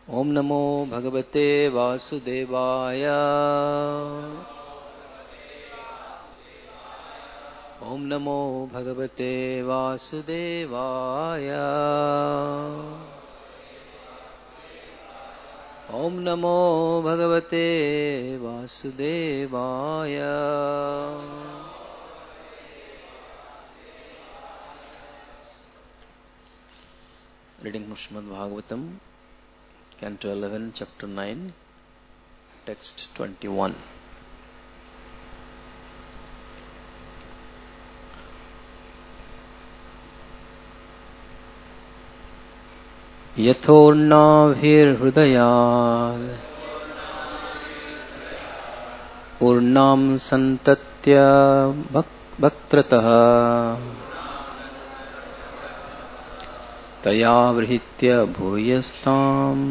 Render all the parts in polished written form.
ओम नमो भगवते वासुदेवाय। ओम नमो भगवते वासुदेवाय। ओम नमो भगवते वासुदेवाय। Reading Srimad Bhagavatam, Canto 11, Chapter 9, Text 21. यथोर्नाभिर्हृदयात् ऊर्णां सन्तत्य वक्त्रतः तया वृहित्य भूयस्ताम्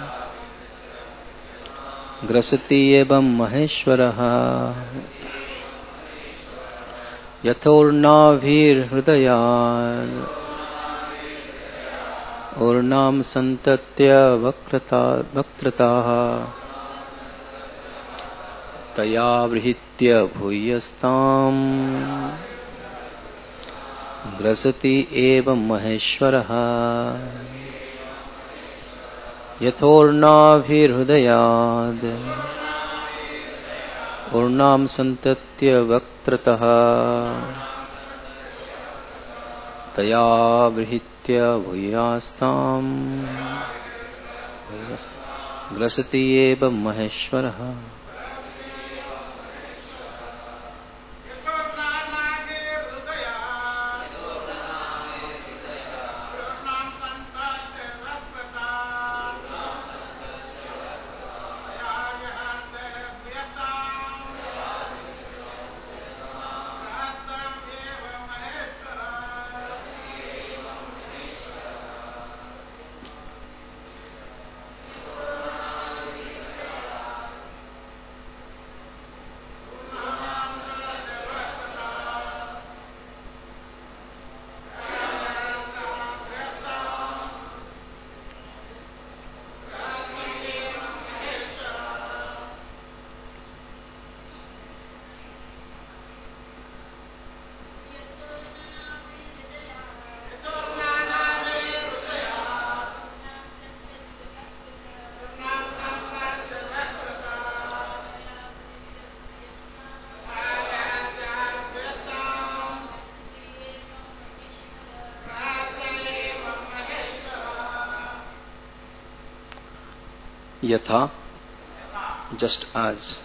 ग्रसति एवं महेश्वरः। यथोर्नाभिर्हृदयात् ऊर्णां सन्तत्य वक्त्रतः तया वृहित्य भूयस्ताम् ग्रसति एवं महेश्वरः। यथोर्नाभिर्हृदयात् ऊर्णां सन्तत्य वक्त्रतः तया वृहित्य भूयास्ताम् ग्रसति एवं महेश्वरः। Yatha, just as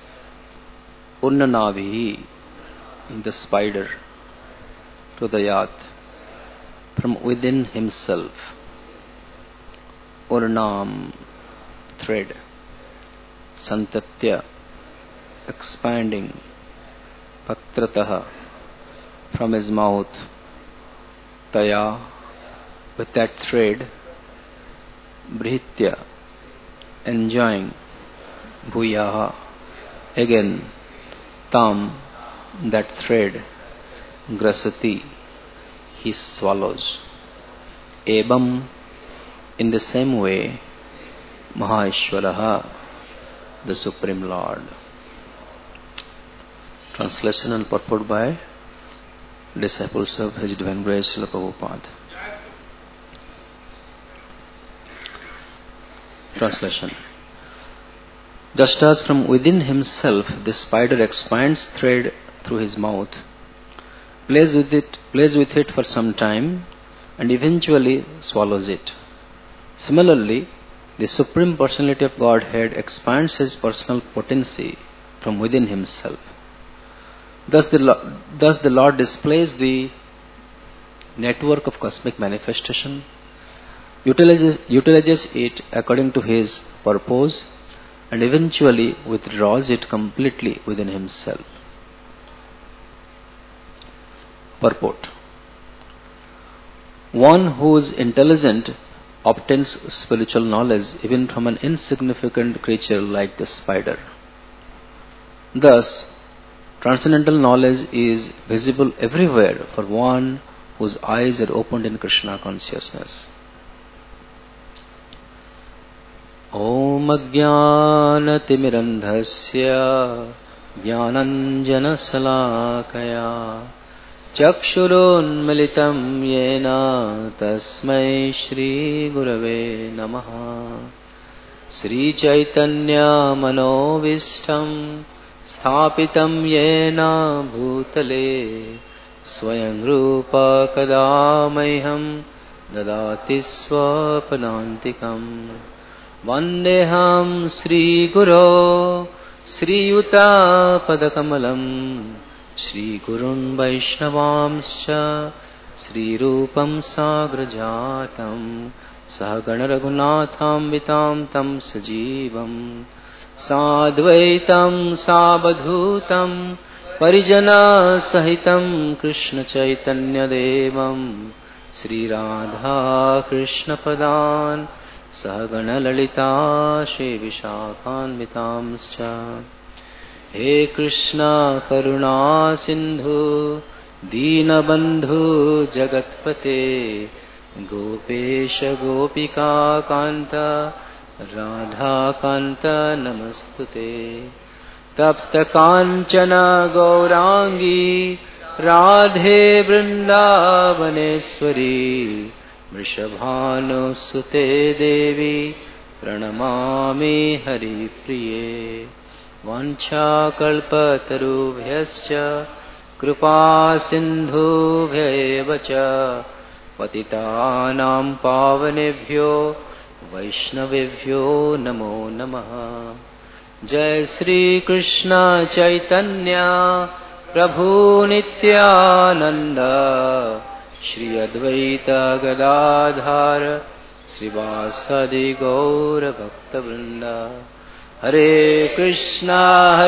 Urnanavi, the spider, Hridayat, from within himself, Urnam, thread, Santatya, expanding, Patrataha, from his mouth, Taya, with that thread, Brihitya, enjoying, Bhuyaha, again, Tam, that thread, Grasati, he swallows. Ebam, in the same way, Maheshwaraha, the Supreme Lord. Translation and purport by disciples of His Divine Grace Srila Prabhupada. Translation. Just as from within himself the spider expands thread through his mouth, plays with it for some time, and eventually swallows it. Similarly, the Supreme Personality of Godhead expands his personal potency from within himself. Thus the Lord displays the network of cosmic manifestation, utilizes it according to his purpose, and eventually withdraws it completely within himself. Purport. One who is intelligent obtains spiritual knowledge even from an insignificant creature like the spider. Thus, transcendental knowledge is visible everywhere for one whose eyes are opened in Krishna consciousness. ॐ अज्ञानतिमिरन्धस्य ज्ञानञ्जनशलाकया चक्षुरुन्मिलितं येन तस्मै श्रीगुरवे नमः। श्रीचैतन्यमनोभीष्टं स्थापितं येन भूतले स्वयं रूप कदा मह्यं ददाति स्वपदान्तिकम्। वन्देऽहं श्रीगुरो श्रीयुतापदकमलं श्रीगुरुन् वैष्णवांश्च श्रीरूपं साग्रजातं सहगणरघुनाथान्वितं तं सजीवं साद्वैतं सावधूतं परिजनसहितं कृष्णचैतन्यदेवं श्रीराधाकृष्णपदान् सहगणललिता श्रीविशाखान्वितांश्च। हे कृष्ण करुणा सिन्धु दीनबन्धु जगत्पते गोपेश गोपिका कान्त राधाकान्त नमस्तुते। तप्त काञ्चन गौरांगी राधे वृन्दावनेश्वरी वृषभानुसुते देवी प्रणमामि हरिप्रिये। वाञ्छाकल्पतरुभ्यश्च कृपा सिन्धुभ्यैव च पतितानां पावनेभ्यो वैष्णवेभ्यो नमो नमः। जय श्री कृष्ण चैतन्य प्रभु नित्यानंद श्री अद्वैत गदाधर श्रीवासदि गौर भक्तवृंद। हरे कृष्णा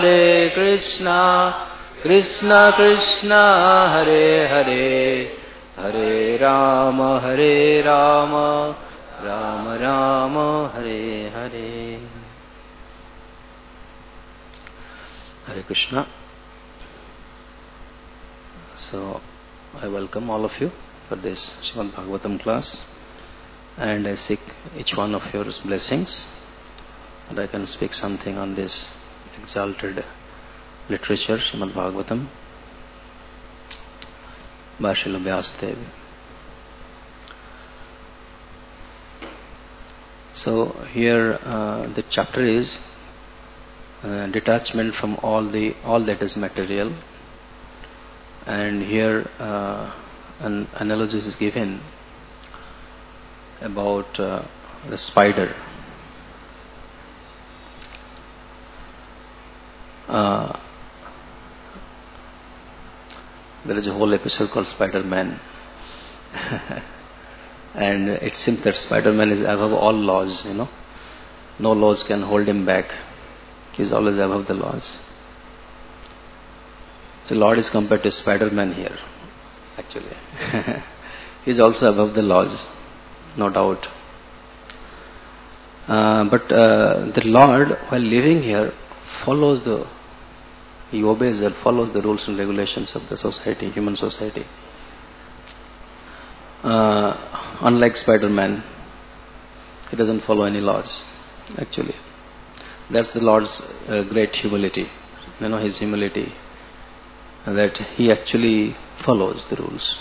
कृष्ण कृष्ण हरे हरे, हरे Ram Ram Ram Hare Hare. Hare Krishna. So I welcome all of you for this Srimad Bhagavatam class, and I seek each one of your blessings that I can speak something on this exalted literature, Srimad Bhagavatam by Srila Vyasdev. So here the chapter is detachment from all that is material, and here an analogy is given about the spider. There is a whole episode called Spider-Man and it seems that Spider-Man is above all laws, no laws can hold him back. He is always above the laws. So Lord is compared to Spider-Man here, actually. He is also above the laws, no doubt. But the Lord, while living here, he obeys and follows the rules and regulations of the society, human society. Unlike Spider-Man, he doesn't follow any laws, actually. That's the Lord's great humility, his humility, that he actually follows the rules.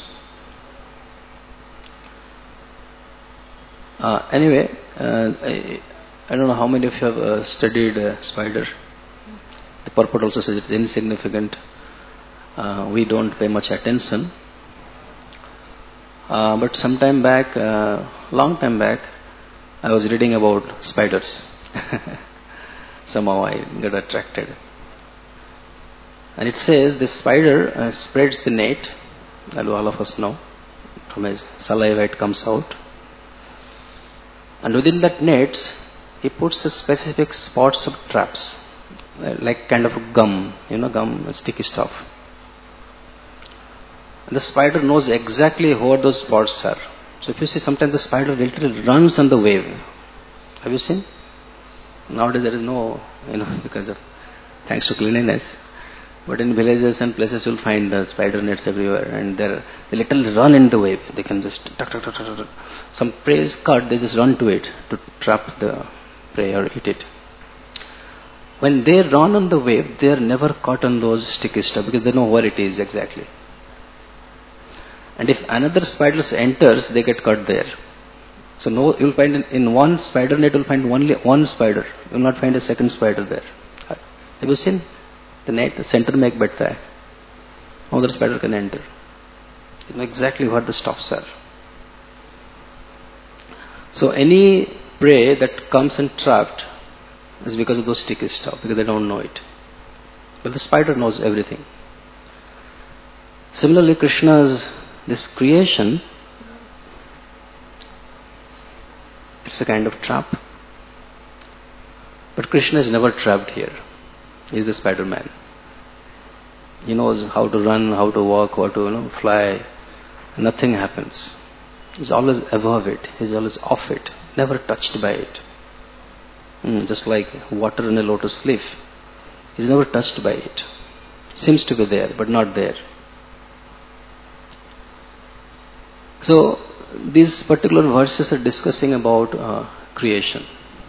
Anyway, I don't know how many of you have studied spider. The purport also says it's insignificant. We don't pay much attention. But some time back, long time back, I was reading about spiders. Somehow I got attracted. And it says the spider spreads the net, as all of us know. From his saliva it comes out. And within that nets, he puts a specific spots of traps, like kind of a gum, gum, sticky stuff. And the spider knows exactly what those spots are. So if you see, sometimes the spider literally runs on the wave. Have you seen? Nowadays there is no, because of, thanks to cleanliness. But in villages and places you'll find the spider nets everywhere, and they literally run in the wave. They can just tuck. Some prey is caught, they just run to it to trap the prey or eat it. When they run on the web, they are never caught on those sticky stuff because they know where it is exactly. And if another spider enters, they get caught there. So no, you'll find in one spider net, you'll find only one spider. You'll not find a second spider there. Have you seen the net? The center में एक बैठता है. No other spider can enter. You know exactly where the stuffs are. So any prey that comes and trapped is because of those sticky stuff, because they don't know it. But the spider knows everything. Similarly, Krishna's this creation, it's a kind of trap. But Krishna is never trapped here. He is the Spider-Man. He knows how to run, how to walk, how to fly. Nothing happens. He's always above it. He's always off it. Never touched by it. Just like water in a lotus leaf. He's never touched by it. Seems to be there, but not there. So, these particular verses are discussing about creation.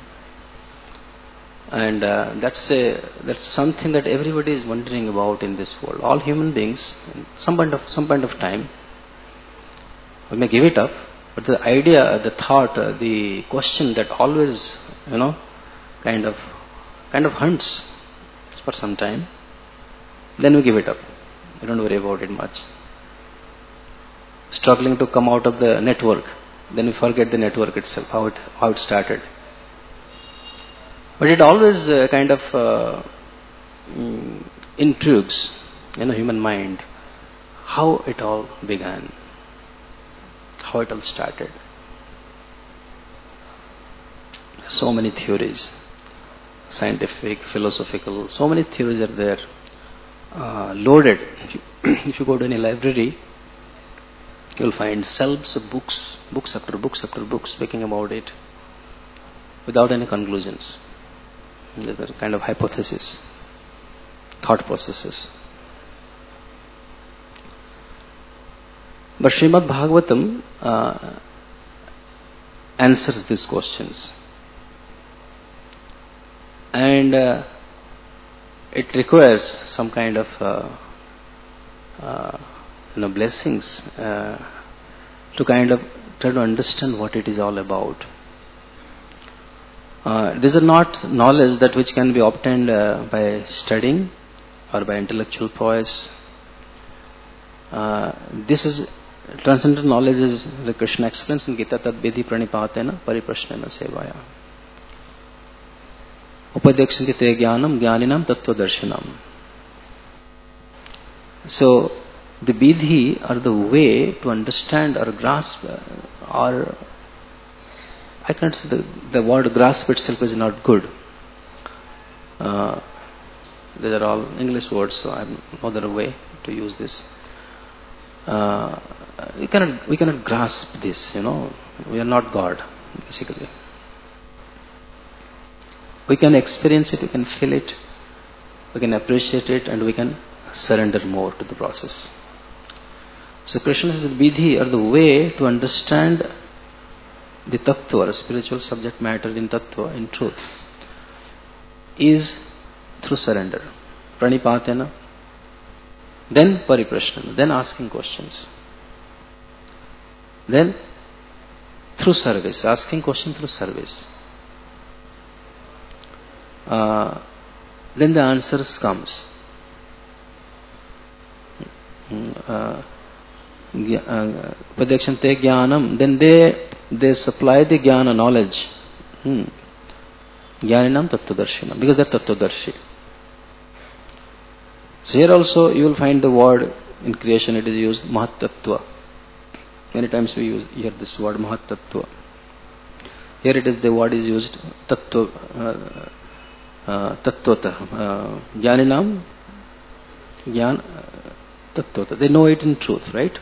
And that's something that everybody is wondering about in this world. All human beings, some point of time, we may give it up, but the idea, the thought, the question that always, kind of hunts for some time, then we give it up. We don't worry about it much. Struggling to come out of the network, then we forget the network itself, how it started. But it always kind of intrigues, human mind, how it all began, how it all started. So many theories, scientific, philosophical, so many theories are there, loaded. If you go to any library, you will find shelves of books after books after books speaking about it, without any conclusions. These are kind of hypotheses, thought processes. But Srimad Bhagavatam answers these questions. And it requires some kind of blessings to kind of try to understand what it is all about. These are not knowledge that which can be obtained by studying or by intellectual prowess. This is transcendental knowledge, is like Krishna explains in Gita, tad vidhi pranipatena pariprashnena sevaya. Upadekshante te jnanam jnaninam tattva darshanam. So the vidhi are the way to understand or grasp, or I can't say the word grasp itself is not good. These are all English words, so I have no other way to use this. We cannot grasp this, We are not God, basically. We can experience it, we can feel it, we can appreciate it, and we can surrender more to the process. So Krishna says vidhi are the way to understand the tattva, spiritual subject matter in tattva, in truth, is through surrender. Pranipatena, then pariprashnana, then asking questions. Then through service, asking questions through service. Then the answers comes. Padekshante jnanam, then they supply the jnana, knowledge. Jnaninam tattvadarshina, because they are tattvadarshi. So here also you will find the word in creation, it is used mahatattva. Many times we hear this word mahatattva. Here it is, the word is used tattva, tattvata. Jnaninam, jnana, tattvata. They know it in truth, right?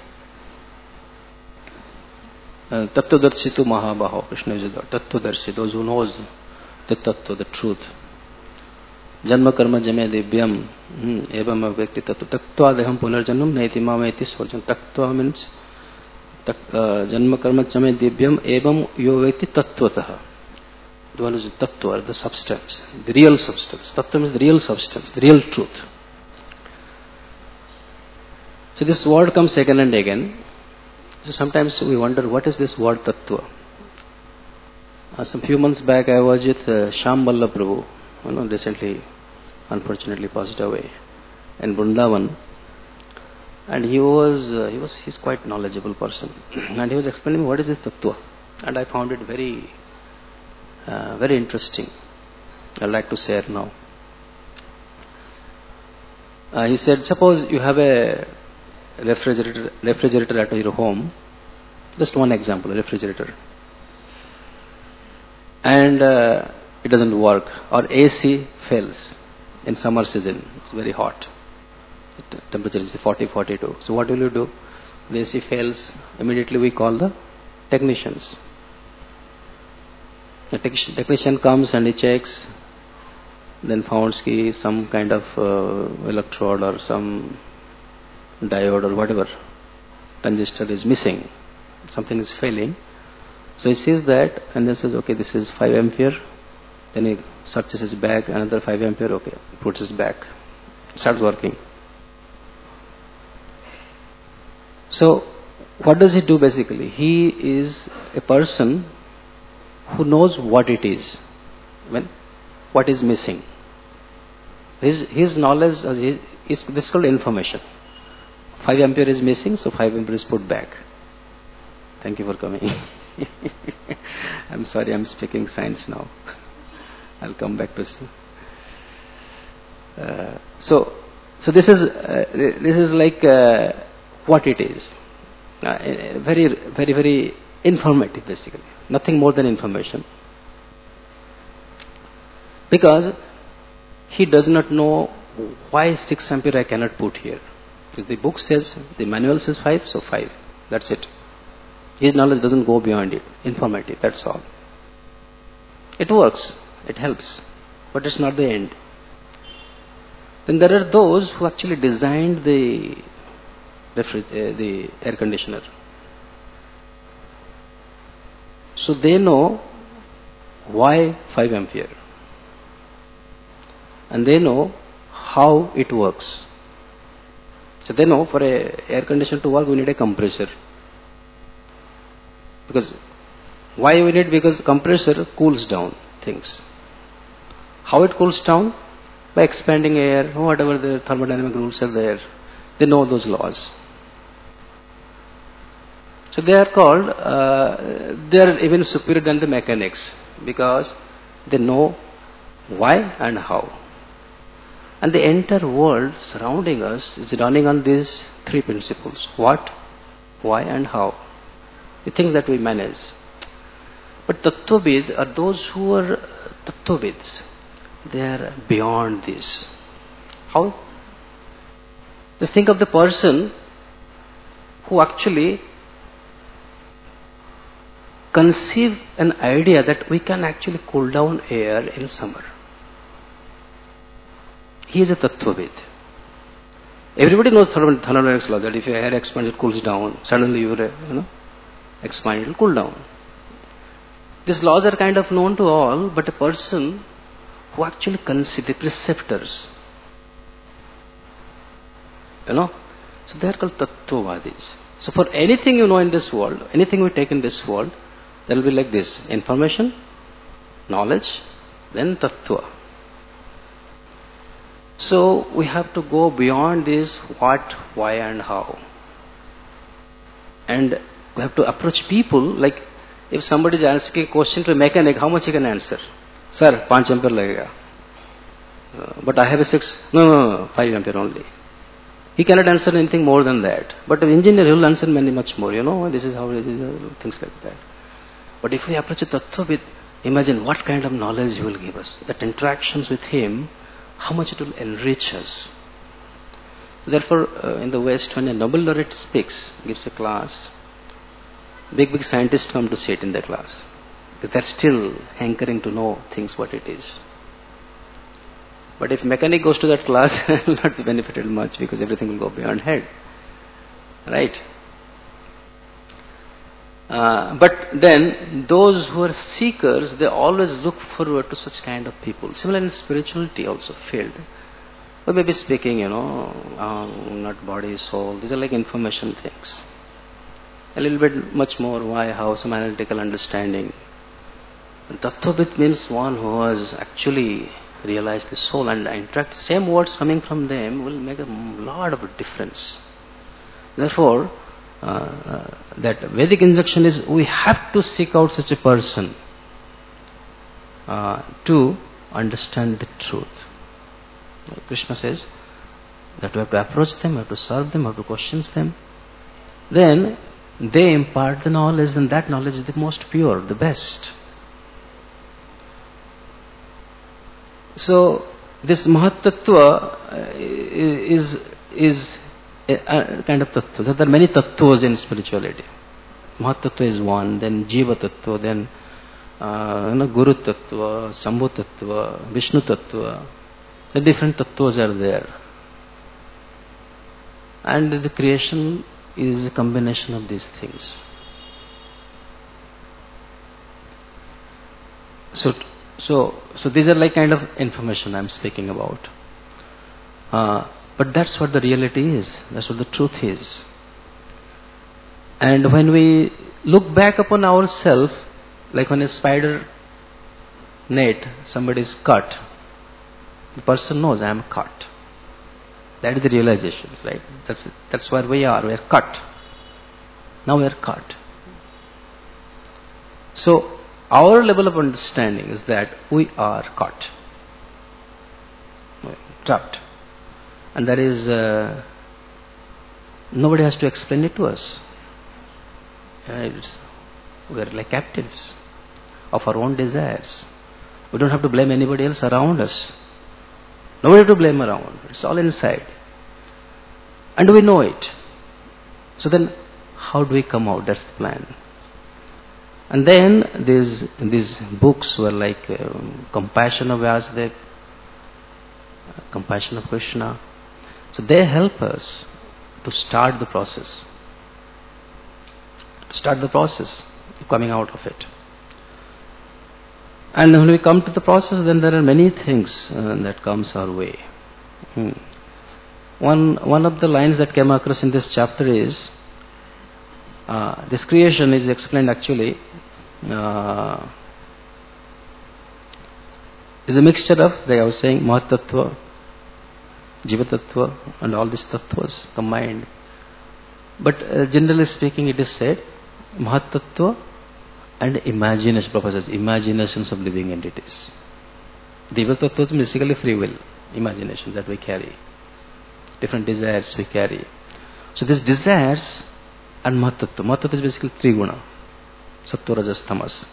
Tattvadarshi tu mahabaho, Krishna uses that. Tattvadarshi, those who knows the tattva, the truth. Janma karma jame divyam, evam avekti tattva. Tattva deham punarjanam naiti mameti swarjan. Tattva means janma karma jame divyam evam yo vekti tattvataha. The one who is the tattva, the substance, the real substance. Tattva is the real substance, the real truth. So this word comes again and again. So sometimes we wonder, what is this word tattva? Some few months back I was with Shyam Ballabh Prabhu, recently unfortunately passed away, in Vrindavan. And he's quite knowledgeable person. And he was explaining me what is this tattva. And I found it very, very interesting. I'd like to share now. He said, suppose you have a refrigerator at your home. Just one example, a refrigerator. And it doesn't work. Or AC fails in summer season. It's very hot. The temperature is 40, 42. So what will you do? The AC fails. Immediately we call the technicians. The technician comes and he checks. Then founds ki some kind of electrode or some diode or whatever transistor is missing. Something is failing. So he sees that and then says, okay, this is 5 ampere. Then he searches his bag, another 5 ampere, okay, puts his back. Starts working. So what does he do basically? He is a person who knows what it is, what is missing. His knowledge, this is called information. 5 ampere is missing, so 5 ampere is put back. Thank you for coming. I'm sorry, I'm speaking science now. I'll come back to so this is like what it is. Very, very, very informative basically. Nothing more than information. Because he does not know why 6 ampere I cannot put here. Because the book says, the manual says 5, so 5. That's it. His knowledge doesn't go beyond it. Informative, that's all. It works, it helps, but it's not the end. Then there are those who actually designed the air conditioner. So they know why 5 ampere. And they know how it works. So they know for a air conditioner to work, we need a compressor. Because why we need? Because compressor cools down things. How it cools down? By expanding air, whatever the thermodynamic rules are there. They know those laws. So they are called, they are even superior than the mechanics because they know why and how. And the entire world surrounding us is running on these 3 principles. What, why and how. The things that we manage. But Tattvavid are those who are Tattvavids. They are beyond this. How? Just think of the person who actually conceive an idea that we can actually cool down air in summer. He is a Tattvavid. Everybody knows thermodynamics law that if your air expands, it cools down. Suddenly your expand, it will cool down. These laws are kind of known to all, but a person who actually conceive the preceptors, so they are called Tattvavadis. So for anything you know in this world, anything we take in this world, there will be like this: information, knowledge, then Tattva. So we have to go beyond this what, why and how. And we have to approach people like if somebody is asking a question to a mechanic, how much he can answer? Sir, 5 ampere lagega. But I have a 6. No, 5 ampere only. He cannot answer anything more than that. But an engineer, he will answer much more. This is how it is, things like that. But if we approach a Tattva with, imagine what kind of knowledge he will give us. That interactions with him, how much it will enrich us. Therefore, in the West, when a Nobel laureate speaks, gives a class, big scientists come to sit in the class. Because they're still hankering to know things what it is. But if mechanic goes to that class, will not be benefited much because everything will go beyond head. Right? But then those who are seekers, they always look forward to such kind of people. Similar in spirituality also field. We may be speaking, not body, soul. These are like information things. A little bit much more why, how, some analytical understanding. Tattvavit means one who has actually realized the soul, and in fact same words coming from them will make a lot of difference. Therefore, that Vedic instruction is we have to seek out such a person to understand the truth. Krishna says that we have to approach them, we have to serve them, we have to question them. Then they impart the knowledge, and that knowledge is the most pure, the best. So this Mahatattva is a kind of tattva. There are many tattvas in spirituality. Mahatattva is one, then Jiva Tattva, then Guru Tattva, Sambhu Tattva, Vishnu Tattva. The different tattvas are there. And the creation is a combination of these things. So these are like kind of information I am speaking about. But that's what the reality is. That's what the truth is. And when we look back upon ourselves, like when a spider net, somebody is cut, the person knows I am cut. That is the realization, right? That's where we are. We are cut. Now we are cut. So our level of understanding is that we are caught, trapped. And that is, nobody has to explain it to us. We are like captives of our own desires. We don't have to blame anybody else around us. Nobody to blame around. It's all inside. And we know it. So then, how do we come out? That's the plan. And then these books were like Compassion of Vyasadeva, Compassion of Krishna. So they help us to start the process. Coming out of it. And when we come to the process, then there are many things that comes our way. One of the lines that came across in this chapter is, this creation is explained actually, is a mixture of, like I was saying, Mahatattva, Jiva Tattva, and all these tattvas combined. But generally speaking, it is said, Mahatattva and imagination, professors, imaginations of living entities. Jiva Tattva is basically free will, imagination that we carry. Different desires we carry. So these desires and Mahatattva. Mahatattva is basically three guna. Sattva, Rajas, Tamas.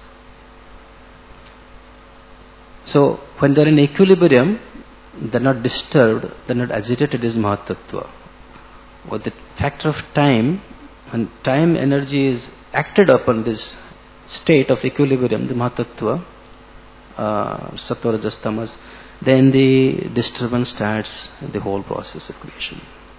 So when they are in equilibrium, they are not disturbed, they are not agitated, is Mahatattva. With the factor of time, when time energy is acted upon this state of equilibrium, the Mahatattva, Sattva, Rajas, Tamas, then the disturbance starts the whole process of creation.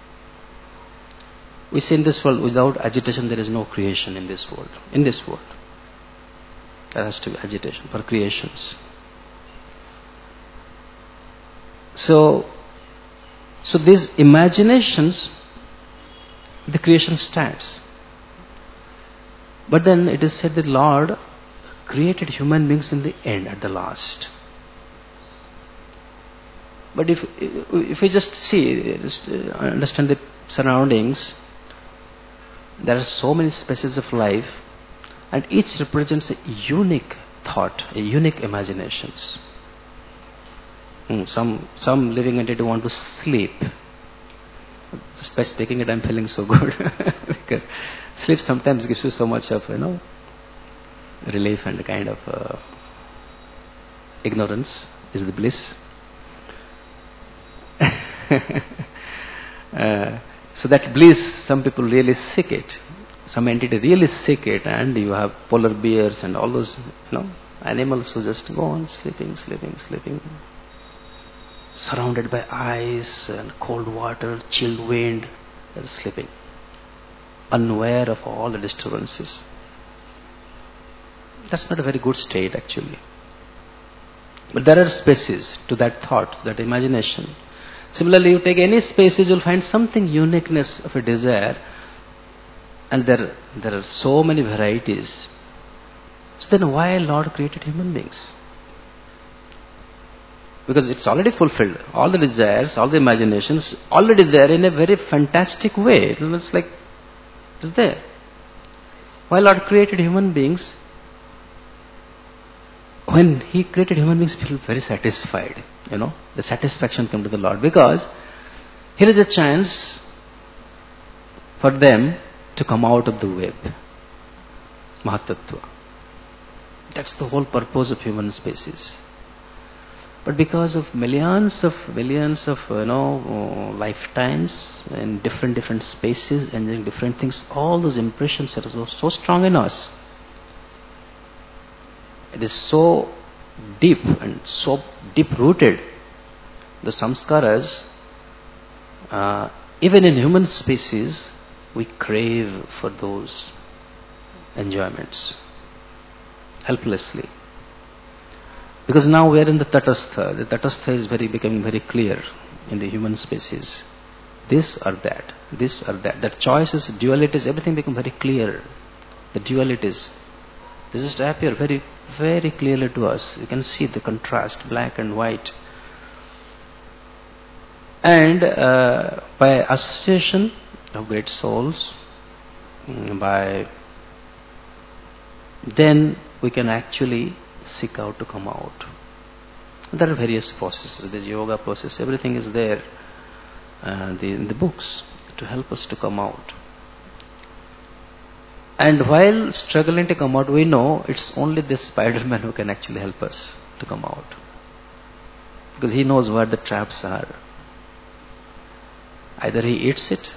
We say in this world, without agitation there is no creation in this world. In this world, there has to be agitation for creations. So these imaginations, the creation starts. But then it is said the Lord created human beings in the end, at the last. But if we just see, understand the surroundings, there are so many species of life, and each represents a unique thought, a unique imaginations. Some living entity want to sleep. Just by speaking it, I'm feeling so good because sleep sometimes gives you so much of relief and a kind of ignorance is the bliss. So that bliss, some people really seek it. Some entity really seek it, and you have polar bears and all those animals who just go on sleeping, surrounded by ice and cold water, chilled wind, they're sleeping, unaware of all the disturbances. That's not a very good state actually. But there are spaces to that thought, that imagination. Similarly, you take any spaces, you'll find something uniqueness of a desire, and there are so many varieties. So then why Lord created human beings? Because it's already fulfilled. All the desires, all the imaginations, already there in a very fantastic way. It's like, it's there. Why Lord created human beings? When He created human beings, people very satisfied. The satisfaction came to the Lord. Because here is a chance for them to come out of the web. Mahatattva. That's the whole purpose of human species. But because of millions of lifetimes in different spaces, enjoying different things, all those impressions are so strong in us. It is so deep and so deep rooted. The samskaras, even in human species, we crave for those enjoyments helplessly. Because now we are in the tatastha. The tatastha is becoming very clear in the human species. This or that, this or that. That choices, dualities, everything become very clear. The dualities, they just appear very, very clearly to us. You can see the contrast, black and white. And by association of great souls, then we can actually seek out to come out. There are various processes. This yoga process, everything is there in the books to help us to come out. And while struggling to come out, we know it's only this Spider-Man who can actually help us to come out. Because he knows where the traps are. Either he eats it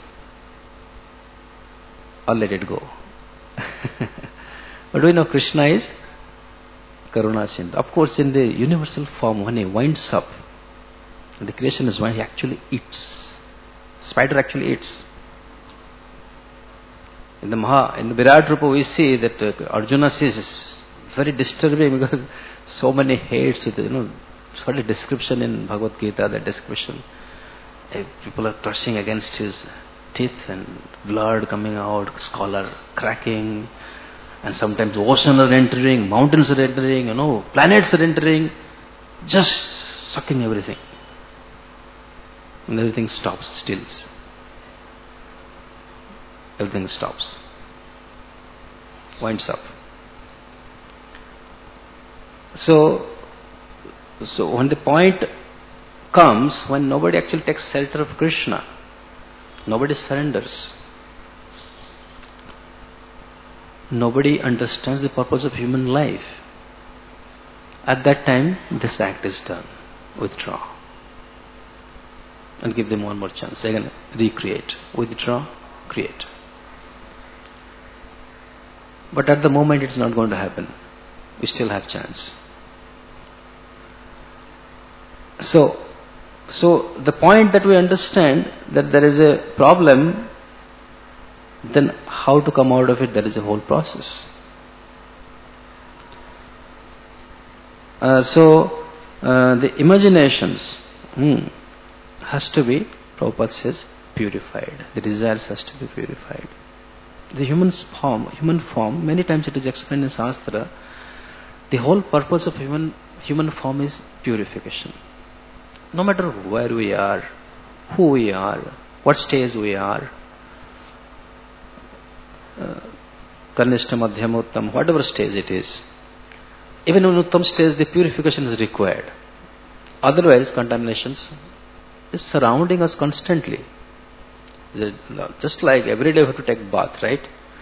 or let it go. But we know Krishna is Karuna Sindhu. Of course, in the universal form, when he winds up, the creation is when he actually eats. Spider actually eats. In the Virat Rupa, we see that Arjuna says very disturbing because so many hates it. For the description in Bhagavad Gita, the description, people are crushing against his teeth and blood coming out, skull cracking. And sometimes oceans are entering, mountains are entering, planets are entering, just sucking everything. And everything stops, stills. Everything stops. Winds up. So when the point comes, when nobody actually takes shelter of Krishna, nobody surrenders. Nobody understands the purpose of human life. At that time, this act is done. Withdraw. And give them one more chance. Again, recreate. Withdraw, create. But at the moment, it's not going to happen. We still have chance. So the point that we understand that there is a problem, then how to come out of it, that is a whole process. The imaginations has to be, Prabhupada says, purified. The desires has to be purified. The human form, many times it is explained in Shastra, the whole purpose of human form is purification. No matter where we are, who we are, what stage we are, Kanishta, Madhyama, Uttam, whatever stage it is. Even in Uttam stage, the purification is required. Otherwise, contaminations is surrounding us constantly. Just like every day we have to take bath, right?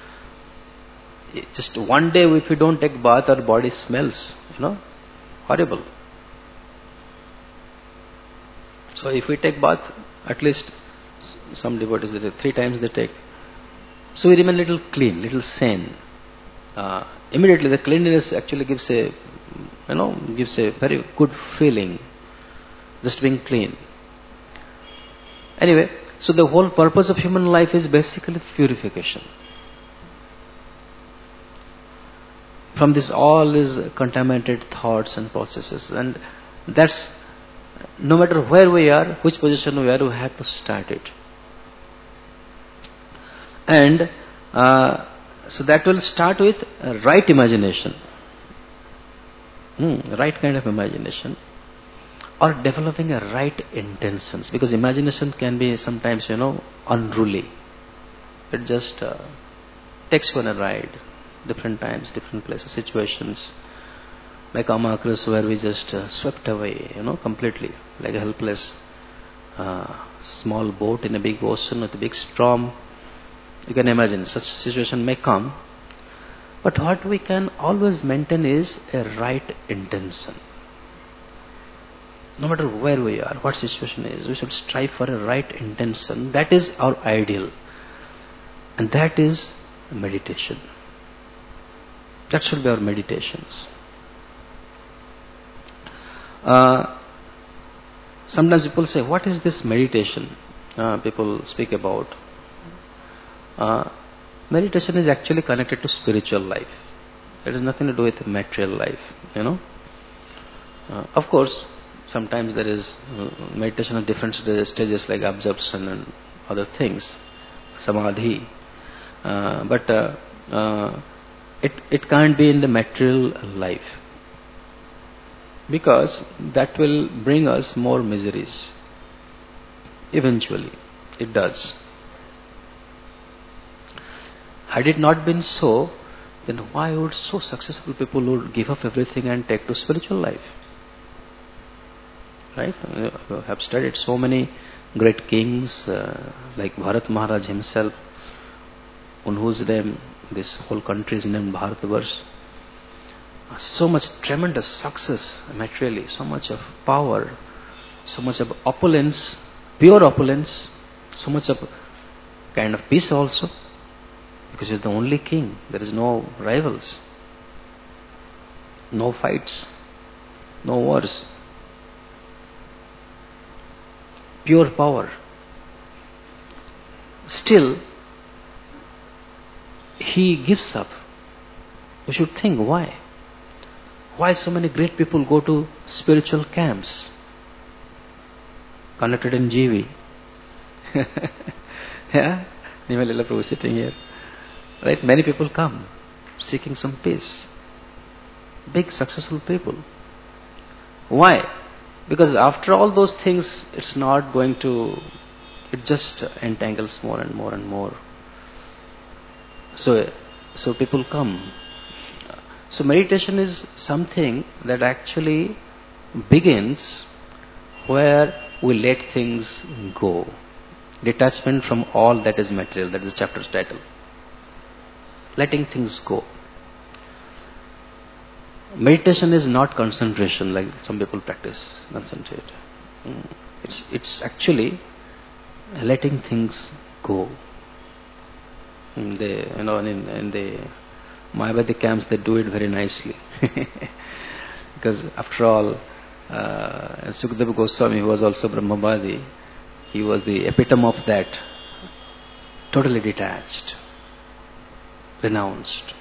Just one day if we don't take bath, our body smells, horrible. So if we take bath, at least some devotees, 3 times they take. So we remain little clean, little sane. Immediately the cleanliness actually gives a very good feeling, just being clean. Anyway, so the whole purpose of human life is basically purification. from this all is contaminated thoughts and processes. And that's, no matter where we are, which position we are, we have to start it. And so that will start with right imagination, right kind of imagination, or developing a right intentions, because imagination can be sometimes unruly. It just takes one a ride, different times, different places, situations, like Amakris, where we just swept away, completely, like a helpless small boat in a big ocean with a big storm. You can imagine such situation may come, but what we can always maintain is a right intention. No matter where we are, what situation is, we should strive for a right intention. That is our ideal, and that is meditation. That should be our meditations. Sometimes people say, what is this meditation? People speak about. Meditation is actually connected to spiritual life. It has nothing to do with material life, Of course, sometimes there is meditation of different stages, like absorption and other things, samadhi. But it can't be in the material life, because that will bring us more miseries. Eventually, it does. Had it not been so, then why would so successful people would give up everything and take to spiritual life? Right? You have studied so many great kings, like Bharat Maharaj himself, on whose name this whole country is named Bharatvarsh. So much tremendous success materially, so much of power, so much of opulence, pure opulence, so much of kind of peace also, because he is the only king. There is no rivals, no fights, no wars, pure power. Still, he gives up. We should think why. Why so many great people go to spiritual camps conducted in GV? Yeah, Nimalila Prabhu sitting here. Right? Many people come seeking some peace. Big successful people. Why? Because after all those things, it's not going to, it just entangles more and more and more. So people come. So meditation is something that actually begins where we let things go. Detachment from all that is material. That is the chapter's title. Letting things go. Meditation is not concentration like some people practice. Concentrate. It's actually letting things go. In the Mayavadi camps, they do it very nicely. Because after all, Sukadeva Goswami, who was also Brahmavadi, he was the epitome of that. Totally detached, renounced.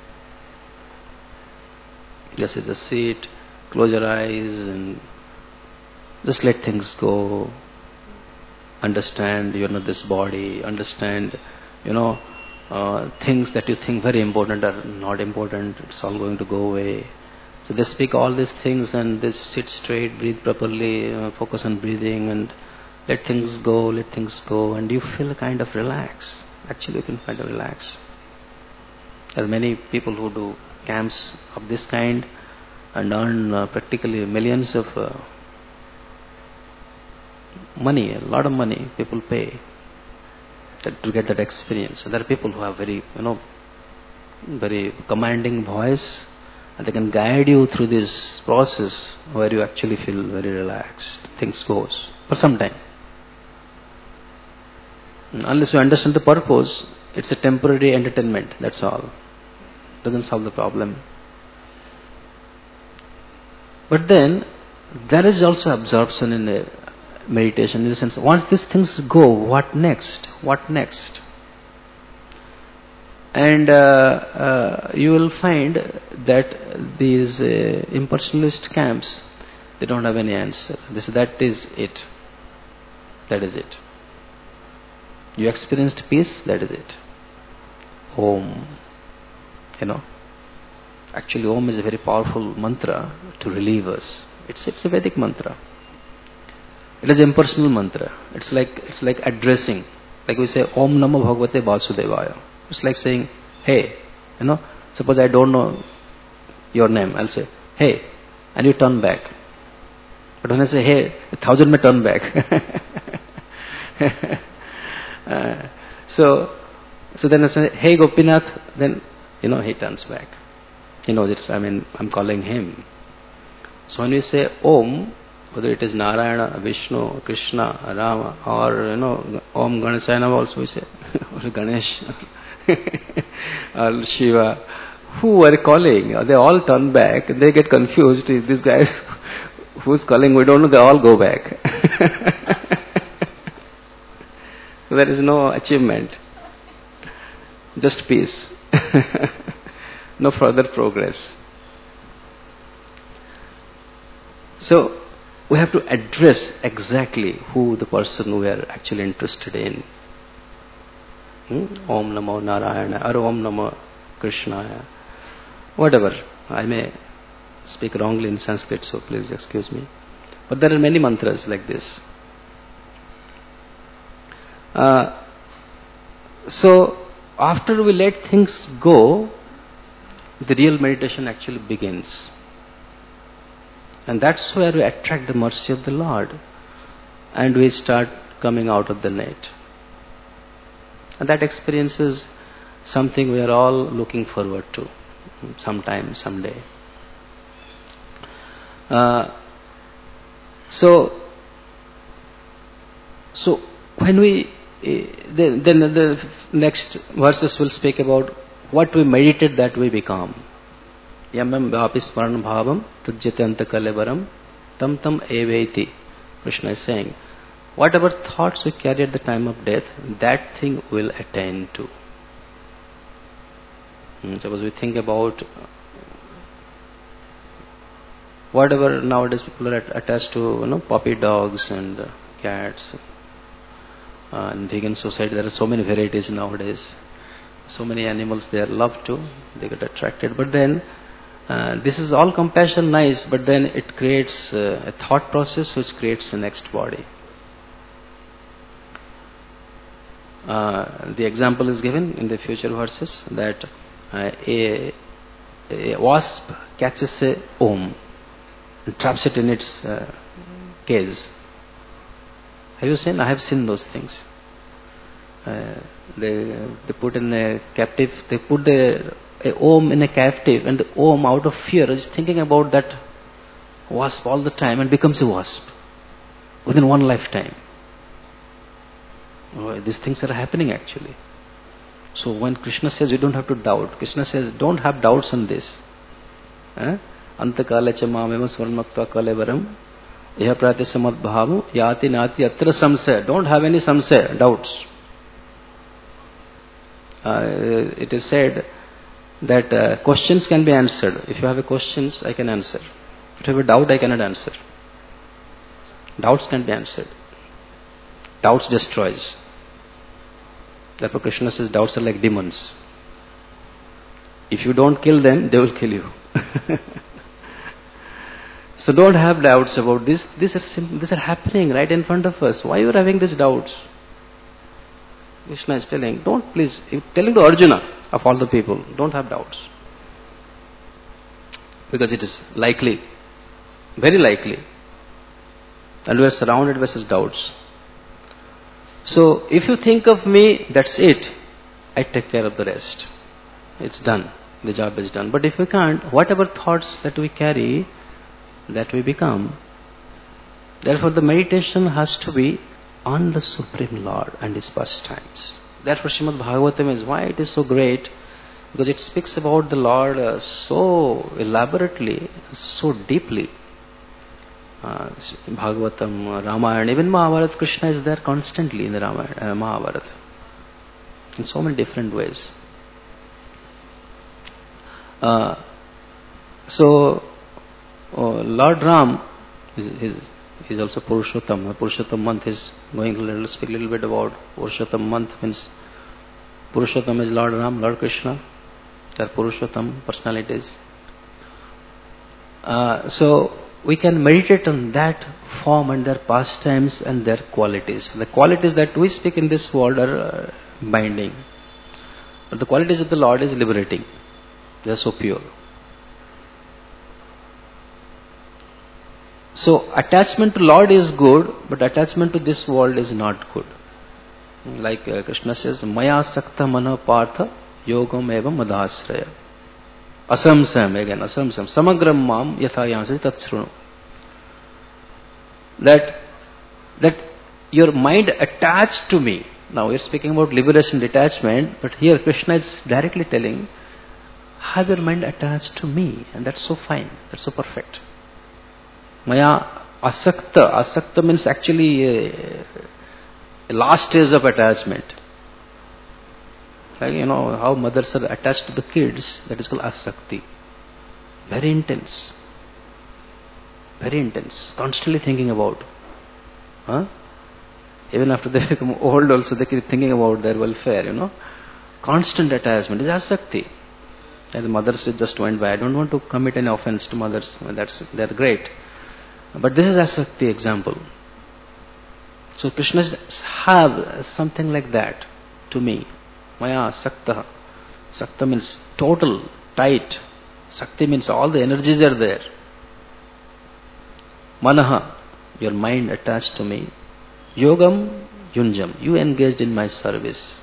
Just sit, close your eyes and just let things go. Understand you are not this body. Understand, things that you think very important are not important. It's all going to go away. So they speak all these things and they sit straight, breathe properly, focus on breathing and let things go, and you feel kind of relax. Actually, you can kind of relax. There are many people who do camps of this kind and earn practically millions of money, a lot of money people pay to get that experience. So there are people who have very, very commanding voice, and they can guide you through this process where you actually feel very relaxed. Things goes for some time. Unless you understand the purpose, it's a temporary entertainment, that's all. Doesn't solve the problem. But then, there is also absorption in the meditation, in the sense, once these things go, what next? What next? And you will find that these impersonalist camps, they don't have any answer. That is it. That is it. You experienced peace, that is it. Om. Actually Om is a very powerful mantra to relieve us. It's a Vedic mantra. It is impersonal mantra. It's like addressing. Like we say Om Namo Bhagavate Vasudevaya. It's like saying, hey, suppose I don't know your name, I'll say, hey, and you turn back. But when I say, hey, 1,000 may turn back. So then I say, hey Gopinath, then, he turns back. He knows I'm calling him. So when we say Om, whether it is Narayana, Vishnu, Krishna, Rama, or, Om Ganeshaya Namaha also we say, or Ganesh, or Shiva, who are calling, they all turn back, they get confused. These guys who's calling, we don't know, they all go back. So there is no achievement, just peace, no further progress. So we have to address exactly who the person we are actually interested in. Om Namo Narayana or Om Namo Krishnaya. Whatever. I may speak wrongly in Sanskrit, so please excuse me. But there are many mantras like this. So after we let things go, the real meditation actually begins. And that's where we attract the mercy of the Lord. And we start coming out of the net. And that experience is something we are all looking forward to. Sometime, someday. So when we then the next verses will speak about what we meditate, that we become. Yamam vapismaran bhavam tujjate antakalevaram tam tam eveti. Krishna is saying, whatever thoughts we carry at the time of death, that thing will attain to. Suppose we think about whatever nowadays people are attached to, puppy dogs and cats. In vegan society, there are so many varieties nowadays. So many animals they are loved to, they get attracted. But then, this is all compassion, nice, but then it creates a thought process which creates the next body. The example is given in the future verses that a wasp catches a worm and traps it in its cage. Have you seen? I have seen those things. They put in a captive. They put a worm in a captive, and the worm, out of fear, is thinking about that wasp all the time and becomes a wasp within one lifetime. These things are happening actually. So when Krishna says you don't have to doubt, Krishna says don't have doubts on this. Antakale cha mamema swarnaktva kalevaram iha prati samadbhavu yati nati atra samsaya. Don't have any samsaya, doubts. It is said that questions can be answered. If you have a questions, I can answer. If you have a doubt, I cannot answer. Doubts can be answered. Doubts destroys. Therefore Krishna says doubts are like demons. If you don't kill them, they will kill you. So don't have doubts about this. These are happening right in front of us. Why you are having these doubts? Krishna is telling, don't please, telling to Arjuna of all the people, don't have doubts. Because it is likely, very likely, and we are surrounded by such doubts. So if you think of me, that's it. I take care of the rest. It's done. The job is done. But if we can't, whatever thoughts that we carry, that we become. Therefore the meditation has to be on the Supreme Lord and His pastimes. Therefore Srimad Bhagavatam is why it is so great, because it speaks about the Lord so elaborately, so deeply. Bhagavatam, Ramayana, even Mahabharata, Krishna is there constantly in the Ramayana, Mahabharata, in so many different ways. So Lord Ram is also Purushottam. The Purushottam month is going to speak a little bit about Purushottam month. Means Purushottam is Lord Ram, Lord Krishna. They are Purushottam personalities. So we can meditate on that form and their pastimes and their qualities. The qualities that we speak in this world are binding. But the qualities of the Lord is liberating. They are so pure. So attachment to Lord is good, but attachment to this world is not good. Like Krishna says, Maya sakta mana partha yogam eva madhasraya. Asamsam, again, asamsam. Samagram mam yatha yansi tatsrunu. That your mind attached to me. Now we are speaking about liberation, detachment, but here Krishna is directly telling, have your mind attached to me, and that's so fine, that's so perfect. Maya asakta. Asakta means actually a last stage of attachment. Like, how mothers are attached to the kids, that is called asakti. Very intense. Very intense. Constantly thinking about. Even after they become old also, they keep thinking about their welfare, Constant attachment is asakti. And the mothers just went by. I don't want to commit any offense to mothers. They're great. But this is asakti example. So Krishna says, have something like that to me. Maya sakta. Sakta means total, tight. Sakti means all the energies are there. Manaha, your mind attached to me. Yogam yunjam, you engaged in my service.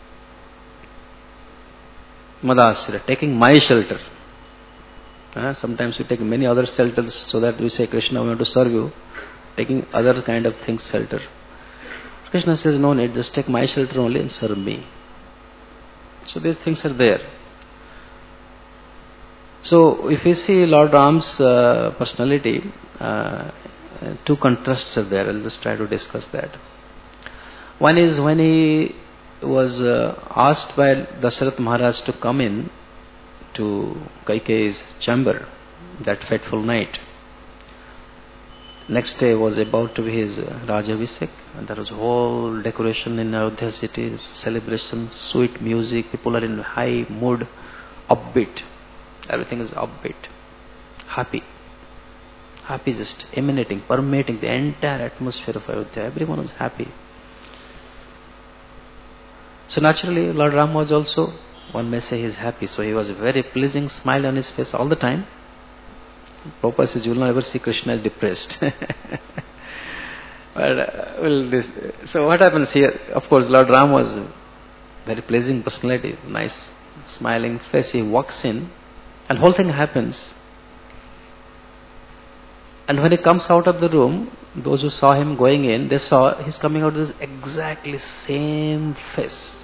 Madhasya, taking my shelter. Sometimes we take many other shelters so that we say, Krishna, we want to serve you. Taking other kind of things shelter. Krishna says, no need, just take my shelter only and serve me. So these things are there. So if you see Lord Ram's personality, two contrasts are there. I'll just try to discuss that. One is when he was asked by Dasharatha Maharaj to come in to Kaikeyi's chamber that fateful night. Next day was about to be his Rajabhisek, and there was whole decoration in Ayodhya city, celebration, sweet music, people are in high mood, upbeat. Everything is upbeat, happy. Happy just emanating, permeating the entire atmosphere of Ayodhya. Everyone was happy. So naturally, Lord Ram was also, one may say he is happy. So he was a very pleasing smile on his face all the time. Prabhupada says, you will never see Krishna as depressed. So what happens here? Of course, Lord Ram was a very pleasing personality, nice smiling face. He walks in and whole thing happens. And when he comes out of the room, those who saw him going in, they saw he's coming out with this exactly same face.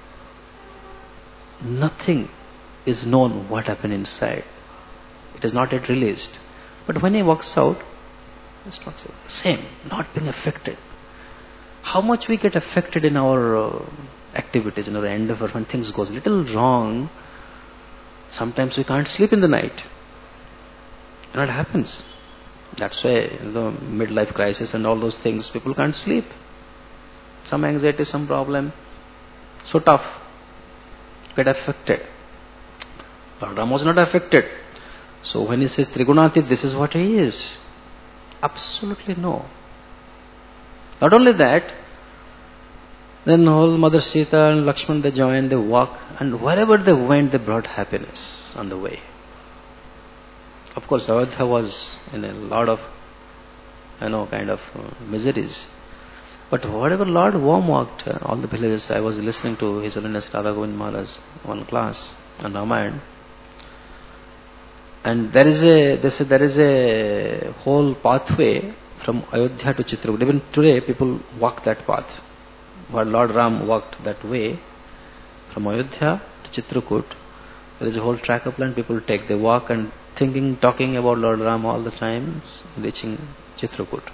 Nothing is known what happened inside. It is not yet released. But when he walks out, it's not the same, not being affected. How much we get affected in our activities, in our endeavor, when things goes a little wrong, sometimes we can't sleep in the night. And it happens. That's why the midlife crisis and all those things, people can't sleep. Some anxiety, some problem. So tough. Get affected. Lord Ram was not affected. So when he says Trigunatit, this is what he is. Absolutely no. Not only that, then whole Mother Sita and Lakshman, they joined, they walk, and wherever they went, they brought happiness on the way. Of course, Ayodhya was in a lot of, kind of miseries. But whatever Lord Warm walked, all the villages, I was listening to His Holiness Radha Govind Maharaj one class on Ramayana. And there is a whole pathway from Ayodhya to Chitrakoot. Even today, people walk that path. While Lord Ram walked that way, from Ayodhya to Chitrakoot, there is a whole track of land people take. They walk and talking about Lord Ram all the time, reaching Chitrakoot.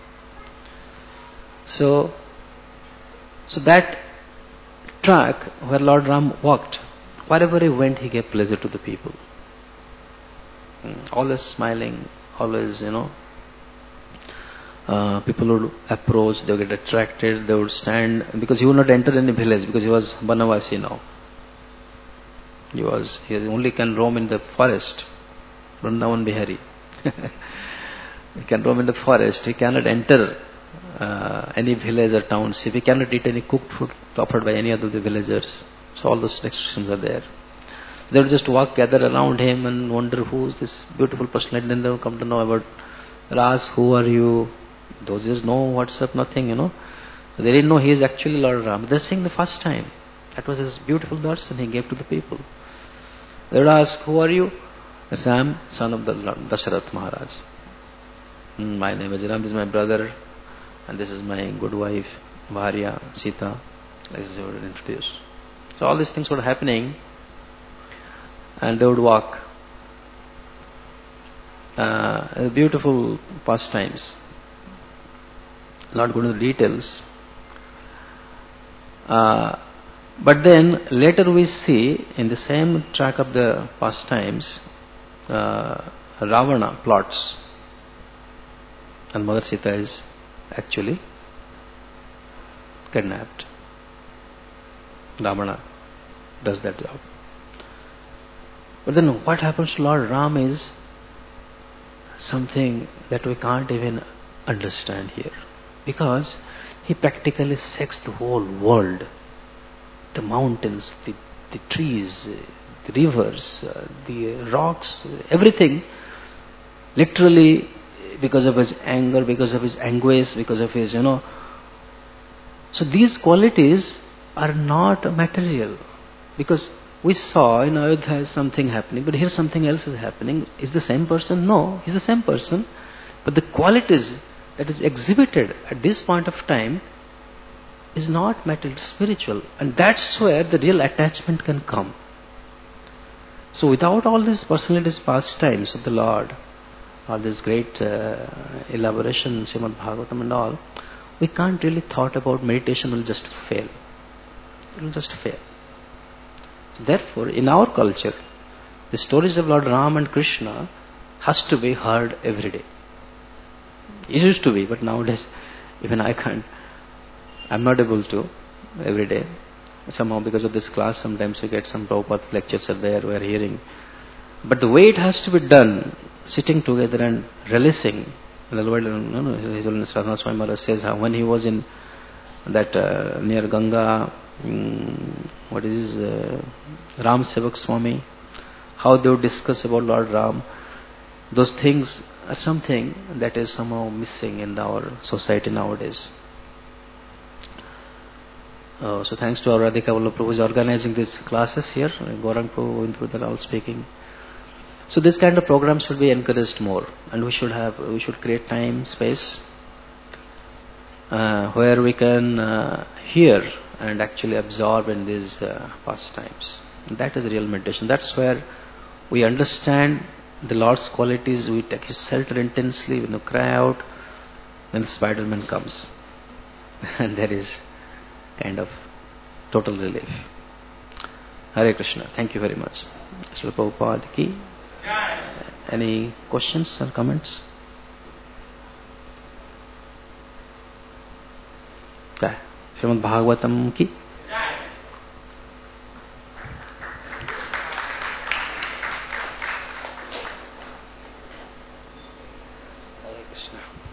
So that track where Lord Ram walked, wherever he went, he gave pleasure to the people. always smiling, always, people would approach, they would get attracted, they would stand, because he would not enter any village, because he was Banavasi now. He only can roam in the forest. Vrindavan Bihari. He can roam in the forest. He cannot enter any village or township. He cannot eat any cooked food offered by any other of the villagers. So all those restrictions are there. They would just gather around him and wonder who is this beautiful personality. Then they would come to know about Ras, who are you? Those days no WhatsApp, nothing, They didn't know he is actually Lord Ram. They're seeing the first time. That was his beautiful darshan he gave to the people. They would ask, who are you? I say, I am son of the Lord Dasharath Maharaj. My name is Ram, this is my brother, and this is my good wife, Bharya, Sita. Like they would introduce. So all these things were happening, and they would walk. Beautiful pastimes. Not going into the details. But then later we see in the same track of the pastimes, Ravana plots, and Mother Sita is actually kidnapped. Ravana does that job. But then what happens to Lord Ram is something that we can't even understand here, because he practically sexed the whole world. The mountains, the trees, the rivers, the rocks, everything, literally, because of his anger, because of his anguish, because of his, So these qualities are not material, because we saw in Ayodhya something happening, but here something else is happening. Is the same person? No, he's the same person, but the qualities that is exhibited at this point of time is not material, it's spiritual, and that's where the real attachment can come. So without all these personalities, pastimes of the Lord, all this great elaboration, Srimad Bhagavatam and all, we can't really thought about meditation. Will just fail. It will just fail. So therefore, in our culture, the stories of Lord Ram and Krishna has to be heard every day. It used to be, but nowadays even I can't. I'm not able to every day. Somehow because of this class, sometimes we get some Prabhupada lectures are there, we are hearing. But the way it has to be done, sitting together and releasing. His Holiness Radhanath Swami Maharaj says how when he was in that near Ganga, what is Ram Sevak Swami, how they would discuss about Lord Ram. Those things are something that is somehow missing in our society nowadays. So thanks to our Radhika Vallabh Prabhu who is organizing these classes here. Gaurang Prabhu, Govind Prabhu, are all speaking. So this kind of programs should be encouraged more, and we should create time, space, where we can hear and actually absorb in these pastimes. That is real meditation. That's where we understand the Lord's qualities. We take His shelter intensely. When you cry out, then the Spider-Man comes, and there is kind of total relief. Hare Krishna. Thank you very much. Srila Prabhupada ki. Any questions or comments? Okay. Srimad Bhagavatam ki. Hare Krishna.